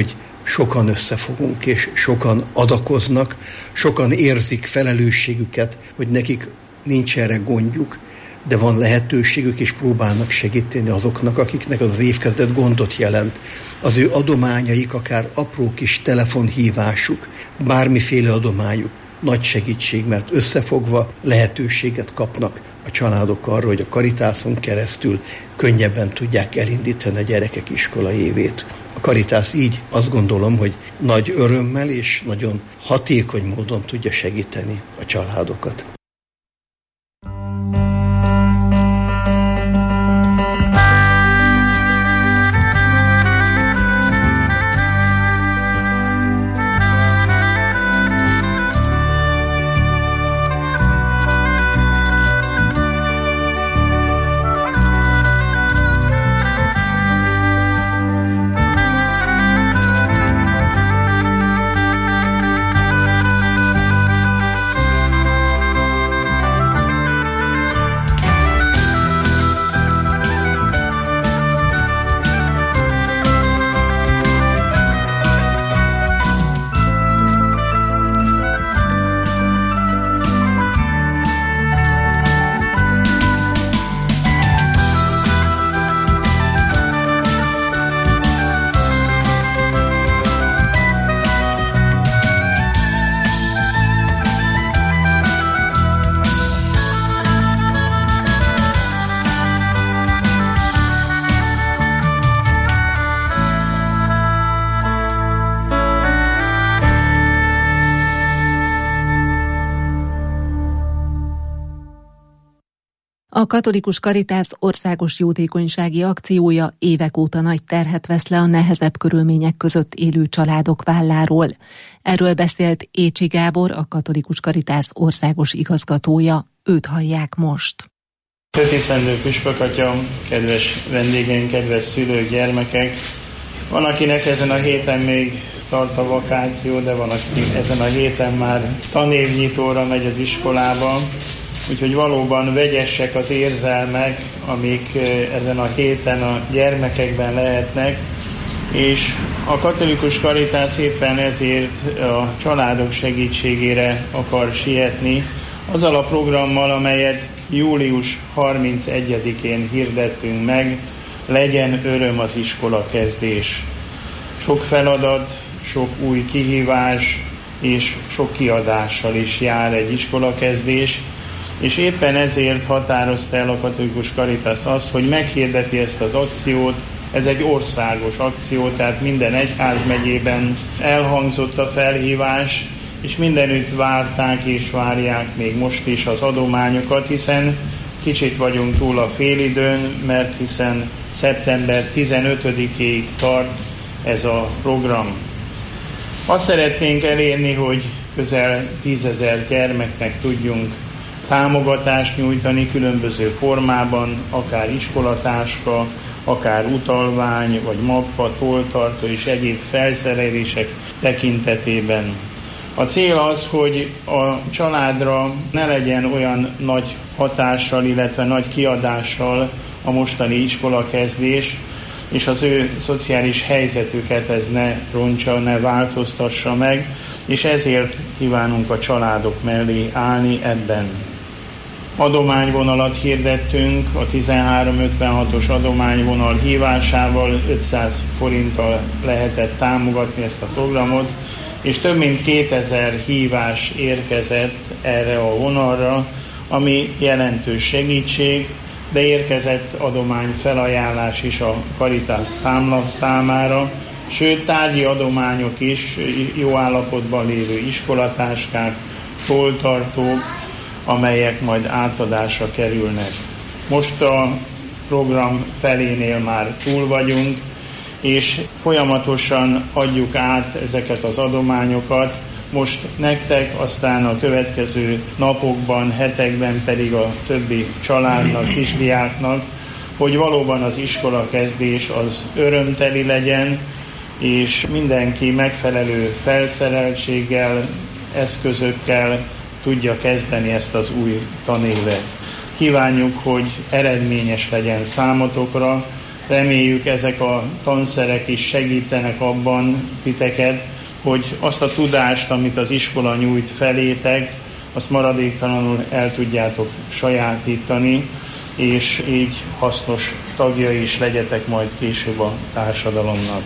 sokan összefogunk, és sokan adakoznak, sokan érzik felelősségüket, hogy nekik nincs erre gondjuk, de van lehetőségük, és próbálnak segíteni azoknak, akiknek az évkezdet gondot jelent. Az ő adományaik, akár apró kis telefonhívásuk, bármiféle adományuk nagy segítség, mert összefogva lehetőséget kapnak a családok arra, hogy a Caritáson keresztül könnyebben tudják elindítani a gyerekek iskola évét. A Caritas így azt gondolom, hogy nagy örömmel és nagyon hatékony módon tudja segíteni a családokat. A Katolikus Caritas országos jótékonysági akciója évek óta nagy terhet vesz le a nehezebb körülmények között élő családok válláról. Erről beszélt Écsi Gábor, a Katolikus Caritas országos igazgatója. Őt hallják most. Főtisztelendő püspök atya, kedves vendégeink, kedves szülők, gyermekek! Van, akinek ezen a héten még tart a vakáció, de van, aki ezen a héten már tanévnyitóra megy az iskolába. Úgyhogy valóban vegyesek az érzelmek, amik ezen a héten a gyermekekben lehetnek, és a Katolikus Caritas éppen ezért a családok segítségére akar sietni, azzal a programmal, amelyet július 31-én hirdettünk meg, legyen öröm az iskola kezdés. Sok feladat, sok új kihívás és sok kiadással is jár egy iskolakezdés, és éppen ezért határozta el a Katolikus Caritas azt, hogy meghirdeti ezt az akciót. Ez egy országos akció, tehát minden egyházmegyében elhangzott a felhívás, és mindenütt várták és várják még most is az adományokat, hiszen kicsit vagyunk túl a félidőn, mert hiszen szeptember 15-ig tart ez a program. Azt szeretnénk elérni, hogy közel 10 000 gyermeknek tudjunk támogatást nyújtani különböző formában, akár iskolatáska, akár utalvány, vagy mappa, tolltartó és egyéb felszerelések tekintetében. A cél az, hogy a családra ne legyen olyan nagy hatással, illetve nagy kiadással a mostani iskolakezdés, és az ő szociális helyzetüket ez ne rontsa, ne változtassa meg, és ezért kívánunk a családok mellé állni ebben. Adományvonalat hirdettünk, a 1356-os adományvonal hívásával 500 forinttal lehetett támogatni ezt a programot, és több mint 2000 hívás érkezett erre a vonalra, ami jelentős segítség, de érkezett adományfelajánlás is a Caritas számla számára, sőt tárgyi adományok is, jó állapotban lévő iskolatáskák, tolltartók, amelyek majd átadásra kerülnek. Most a program felénél már túl vagyunk, és folyamatosan adjuk át ezeket az adományokat, most nektek, aztán a következő napokban, hetekben pedig a többi családnak, kisdiáknak, hogy valóban az iskolakezdés az örömteli legyen, és mindenki megfelelő felszereltséggel, eszközökkel tudja kezdeni ezt az új tanévet. Kívánjuk, hogy eredményes legyen számotokra Reméljük, ezek a tanszerek is segítenek abban titeket, hogy azt a tudást, amit az iskola nyújt felétek, azt maradéktalanul el tudjátok sajátítani, és így hasznos tagjai is legyetek majd később a társadalomnak.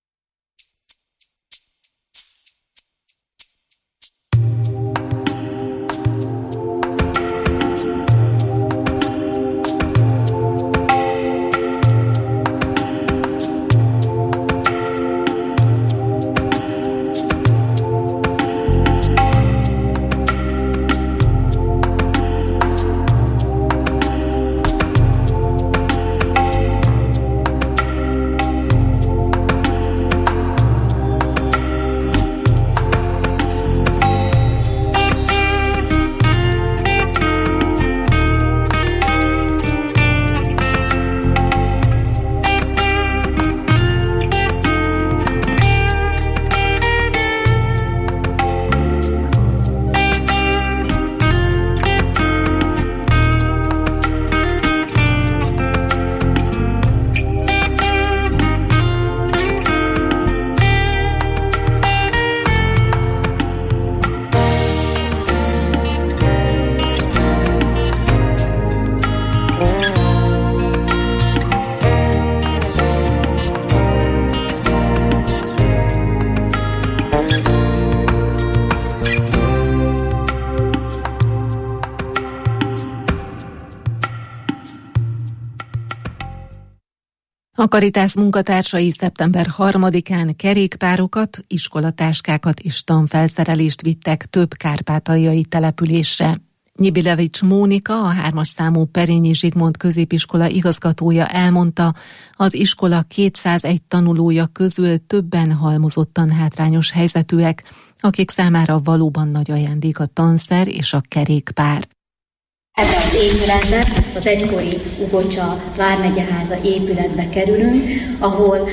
A Caritas munkatársai szeptember 3-án kerékpárokat, iskolatáskákat és tanfelszerelést vittek több kárpátaljai településre. Nyibilevics Mónika, a 3-as számú Perényi Zsigmond középiskola igazgatója elmondta, az iskola 201 tanulója közül többen halmozottan hátrányos helyzetűek, akik számára valóban nagy ajándék a tanszer és a kerékpár. Ebben az épületben, az egykori Ugocsa vármegyeháza épületbe kerülünk, ahol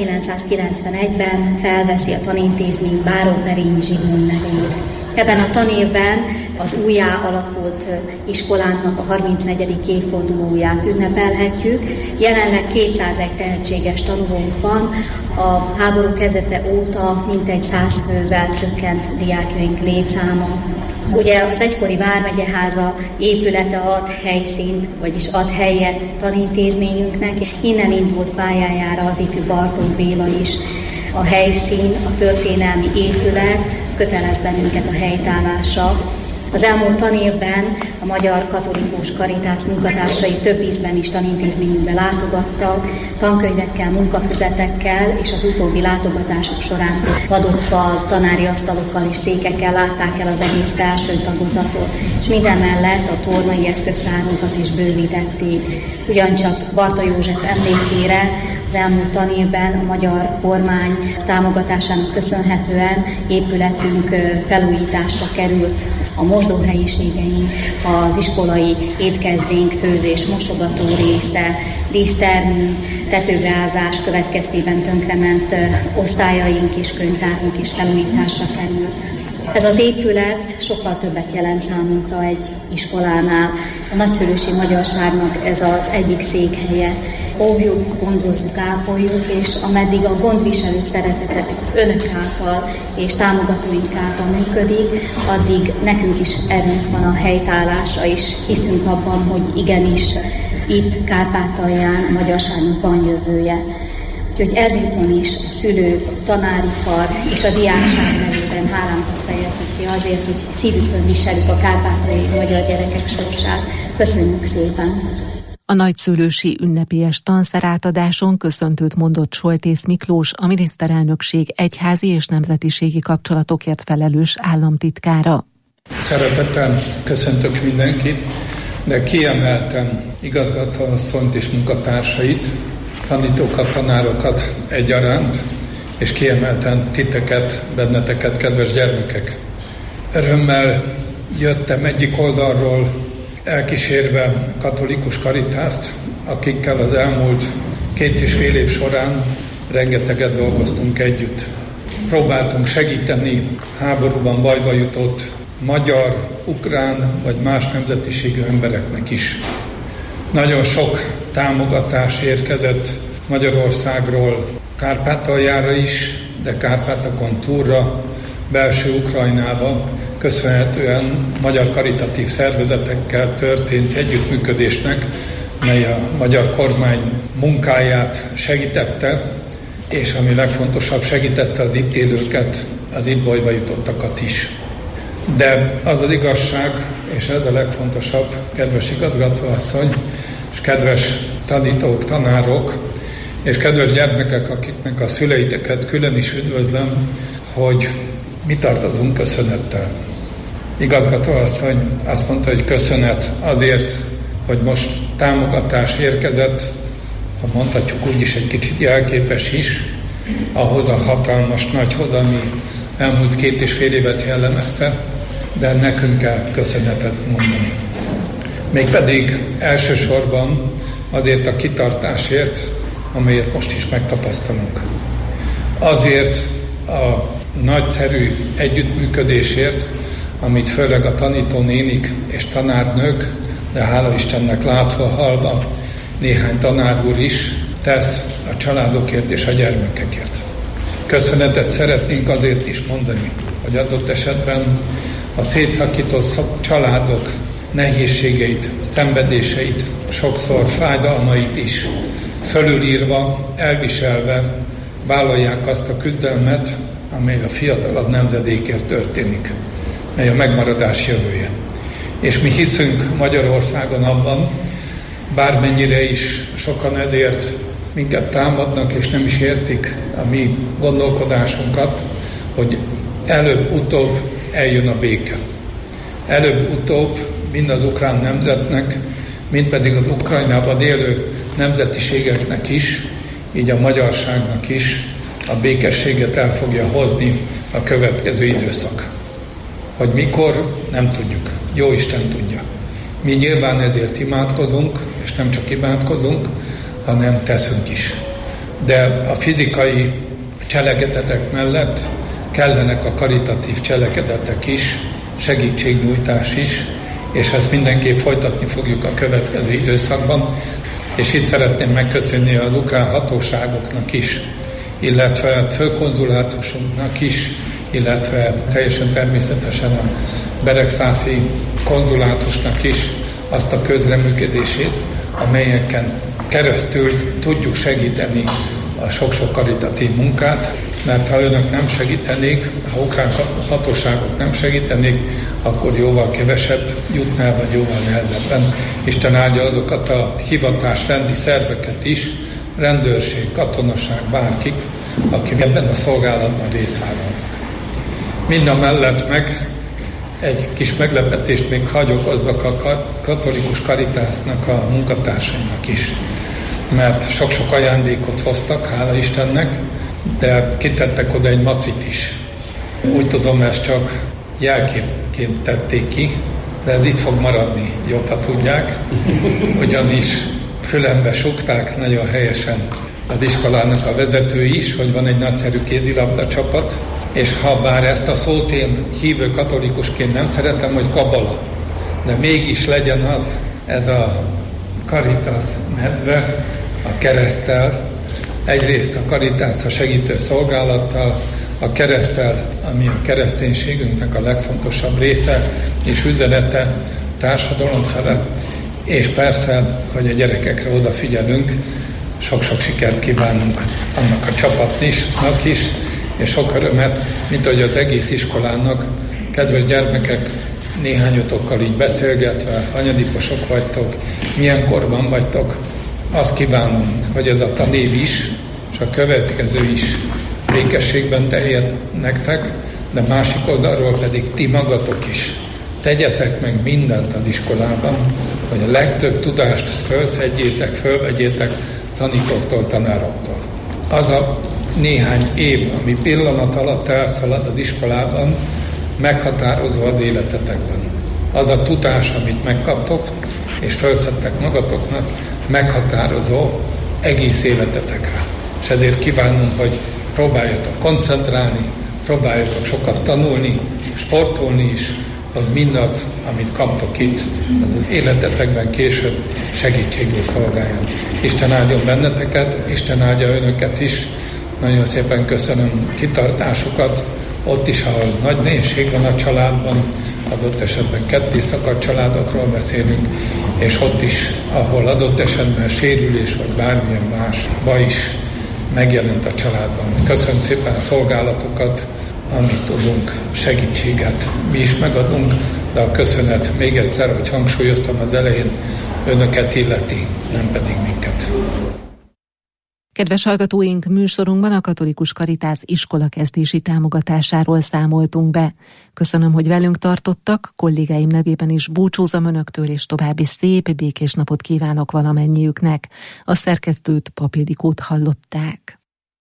1991-ben felveszi a tanintézmény Báró Perényi Zsigmond nevét. Ebben a tanévben az újjá alakult iskolánknak a 34. évfordulóját ünnepelhetjük. Jelenleg 201 tehetséges tanulónk van, a háború kezdete óta mintegy 100 fővel csökkent diákjaink létszáma. Ugye az egykori vármegyeháza épülete ad helyszínt, vagyis ad helyet tanintézményünknek. Innen indult pályájára az ifjú Bartók Béla is. A helyszín, a történelmi épület kötelez bennünket a helytállásra. Az elmúlt tanévben a Magyar Katolikus Caritas munkatársai több ízben is tanintézményünkbe látogattak, tankönyvekkel, munkafüzetekkel, és az utóbbi látogatások során padokkal, tanári asztalokkal és székekkel látták el az egész felső tagozatot, és mindemellett a tornai eszköztárunkat is bővítették. Ugyancsak Barta József emlékére az elmúlt tanévben a magyar kormány támogatásának köszönhetően épületünk felújításra került. A mosdóhelyiségeink, az iskolai étkezdénk, főzés, mosogató része, dísztermünk, tetőbeázás következtében tönkrement osztályaink és könyvtárunk is felújításra kerül. Ez az épület sokkal többet jelent számunkra egy iskolánál. A nagyszülősi magyarságnak ez az egyik székhelye. Óvjuk, gondozzuk, ápoljuk, és ameddig a gondviselő szeretetet önök által és támogatóink által működik, addig nekünk is erőnk van a helytállásra, és hiszünk abban, hogy igenis itt Kárpátalján a magyarságnak van jövője. Úgyhogy ezúton is a szülők, a tanáripar és a diákság nevében hálánkat fejezzük ki azért, hogy szívükön viseljük a kárpátaljai magyar gyerekek sorsát. Köszönjük szépen! A nagyszülősi ünnepélyes tanszerátadáson köszöntőt mondott Soltész Miklós, a miniszterelnökség egyházi és nemzetiségi kapcsolatokért felelős államtitkára. Szeretettel köszöntök mindenkit, de kiemelten igazgatóasszonyt és munkatársait, tanítókat, tanárokat egyaránt, és kiemelten titeket, benneteket, kedves gyermekek. Örömmel jöttem egyik oldalról, elkísérve katolikus Caritást, akikkel az elmúlt 2,5 év során rengeteget dolgoztunk együtt. Próbáltunk segíteni háborúban bajba jutott magyar, ukrán vagy más nemzetiségű embereknek is. Nagyon sok támogatás érkezett Magyarországról Kárpátaljára is, de Kárpátokon túlra, belső Ukrajnába köszönhetően magyar karitatív szervezetekkel történt együttműködésnek, mely a magyar kormány munkáját segítette, és ami legfontosabb, segítette az itt élőket, az itt bajba jutottakat is. De az az igazság, és ez a legfontosabb, kedves igazgatóasszony, és kedves tanítók, tanárok, és kedves gyermekek, akiknek a szüleiteket külön is üdvözlöm, hogy mi tartozunk köszönettel. Igazgatóasszony azt mondta, hogy köszönet azért, hogy most támogatás érkezett, ha mondhatjuk úgy is, egy kicsit jelképes is, ahhoz a hatalmas nagyhoz, ami elmúlt 2,5 évet jellemezte, de nekünk kell köszönetet mondani. Mégpedig elsősorban azért a kitartásért, amelyet most is megtapasztalunk. Azért a nagyszerű együttműködésért, amit főleg a tanítónénik és tanárnők, de hála Istennek látva, hallva néhány tanár úr is tesz a családokért és a gyermekekért. Köszönetet szeretnénk azért is mondani, hogy adott esetben a szétszakított családok nehézségeit, szenvedéseit, sokszor fájdalmait is fölülírva, elviselve vállalják azt a küzdelmet, amely a fiatalabb nemzedékért történik, mely a megmaradás jövője. És mi hiszünk Magyarországon abban, bármennyire is sokan ezért minket támadnak, és nem is értik a mi gondolkodásunkat, hogy előbb-utóbb eljön a béke. Előbb-utóbb mind az ukrán nemzetnek, mind pedig az Ukrajnában élő nemzetiségeknek is, így a magyarságnak is a békességet el fogja hozni a következő időszak. Hogy mikor, nem tudjuk. Jó Isten tudja. Mi nyilván ezért imádkozunk, és nem csak imádkozunk, hanem teszünk is. De a fizikai cselekedetek mellett kellenek a karitatív cselekedetek is, segítségnyújtás is, és ezt mindenképp folytatni fogjuk a következő időszakban. És itt szeretném megköszönni az ukrán hatóságoknak is, illetve főkonzulátusunknak is, illetve teljesen természetesen a beregszászi konzulátusnak is azt a közreműködését, amelyeken keresztül tudjuk segíteni a sok-sok karitatív munkát, mert ha önök nem segítenék, ha ukrán hatóságok nem segítenék, akkor jóval kevesebb jutna el, vagy jóval nehezebben. Isten áldja azokat a hivatásrendi szerveket is, rendőrség, katonaság, bárkik, akik ebben a szolgálatban részt vállalnak. Mindamellett meg egy kis meglepetést még hagyok azzak a katolikus Caritasnak a munkatársainak is, mert sok-sok ajándékot hoztak, hála Istennek, de kitettek oda egy macit is. Úgy tudom, ezt csak jelképként tették ki, de ez itt fog maradni, jobb, ha tudják, ugyanis fülembe sugták nagyon helyesen az iskolának a vezetői is, hogy van egy nagyszerű kézilabda csapat, és ha bár ezt a szót én hívő katolikusként nem szeretem, hogy kabala, de mégis legyen az, ez a Caritas medve a kereszttel, egyrészt a Caritas a segítő szolgálattal, a kereszttel, ami a kereszténységünknek a legfontosabb része és üzenete társadalom fele, és persze, hogy a gyerekekre odafigyelünk, sok-sok sikert kívánunk annak a csapatnak is, és sok örömet, mint ahogy az egész iskolának. Kedves gyermekek, néhányotokkal így beszélgetve, hanyadiposok vagytok, milyen korban vagytok, azt kívánom, hogy ez a tanév is, és a következő is békességben teljen nektek, de másik oldalról pedig ti magatok is. Tegyetek meg mindent az iskolában, hogy a legtöbb tudást fölszedjétek, fölvegyétek tanítóktól, tanároktól. Az a néhány év, ami pillanat alatt elszalad az iskolában, meghatározó az életetekben. Az a tudás, amit megkaptok, és felszedtek magatoknak, meghatározó egész életetekre. És ezért kívánom, hogy próbáljatok koncentrálni, próbáljatok sokat tanulni, sportolni is, hogy mindaz, amit kaptok itt, az az életetekben később segítségül szolgáljon. Isten áldjon benneteket, Isten áldja önöket is. Nagyon szépen köszönöm kitartásukat, ott is, ahol nagy nehézség van a családban, adott esetben ketté szakadt családokról beszélünk, és ott is, ahol adott esetben sérülés vagy bármilyen más baj is megjelent a családban. Köszönöm szépen a szolgálatokat, amit tudunk, segítséget mi is megadunk, de a köszönet még egyszer, hogy hangsúlyoztam az elején, önöket illeti, nem pedig minket. Kedves hallgatóink, műsorunkban a Katolikus Karitász iskolakezdési támogatásáról számoltunk be. Köszönöm, hogy velünk tartottak, kollégáim nevében is búcsúzom önöktől, és további szép, békés napot kívánok valamennyiüknek. A szerkesztőt, Pap Ildikót hallották.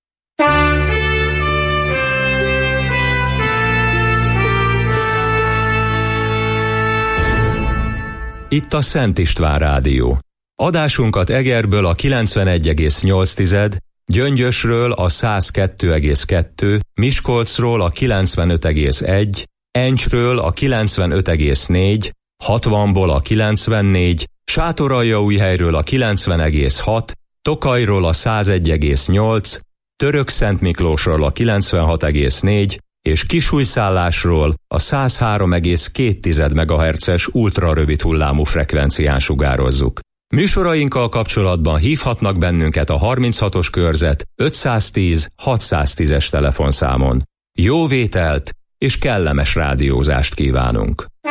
Itt a Szent István Rádió. Adásunkat Egerből a 91,8, Gyöngyösről a 102,2, Miskolcról a 95,1, Encsről a 95,4, 60-ból a 94, Sátoraljaújhelyről a 90,6, Tokajról a 101,8, Törökszentmiklósról a 96,4 és Kisújszállásról a 103,2 MHz-es ultrarövid hullámú frekvencián sugározzuk. Műsorainkkal kapcsolatban hívhatnak bennünket a 36-os körzet 510 610-es telefonszámon. Jó vételt és kellemes rádiózást kívánunk!